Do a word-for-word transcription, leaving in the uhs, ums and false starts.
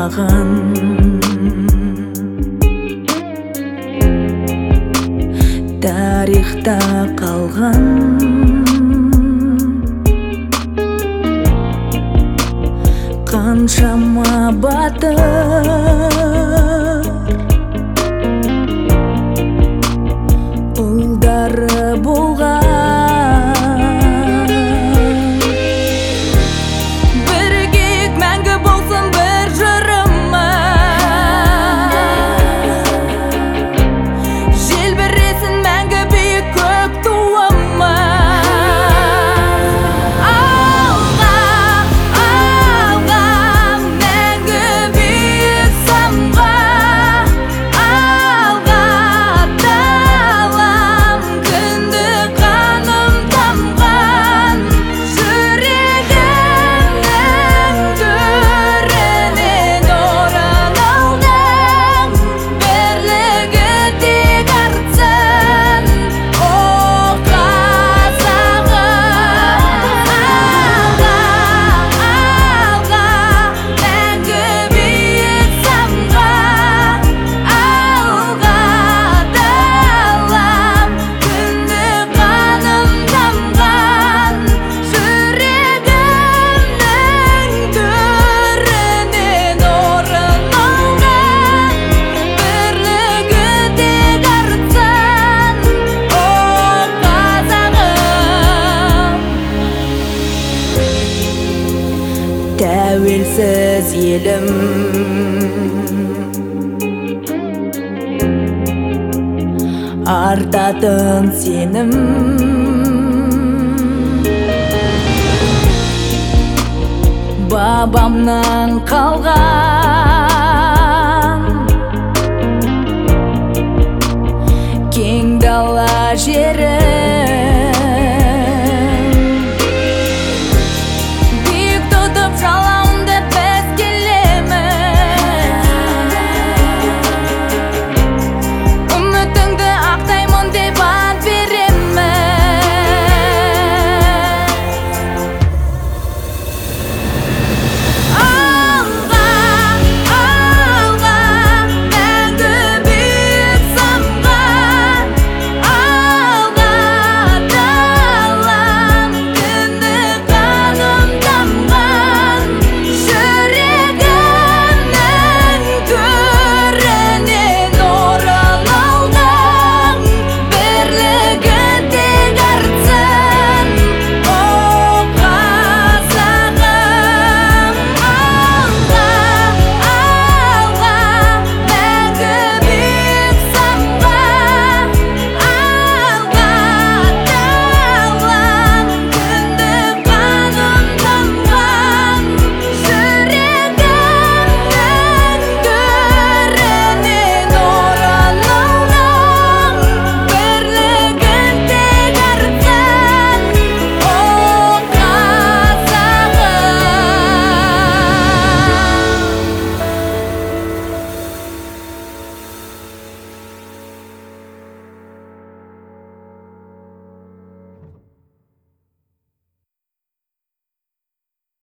маған тарихта қалған қаншама батыр ұлдары болған. Бірігейік, мәңгі болсын бір жырымыз, желбірессін мәңгі биік көк туымыз. Алға, алға, мәңгі биік самға, алға далам, кіндік қаным тамған, жүрегімнің төрінен орын алдың, бірлігі тек артсын, о қазағым. Алға, алға, мәңгі биік самға, алға далам, кіндік қаным тамған, жүрегімнің төрінен орын алған, бірлігі тек артсын, о қазағым. Тәуелсіз елім, артатын сенім, бабамнан қалған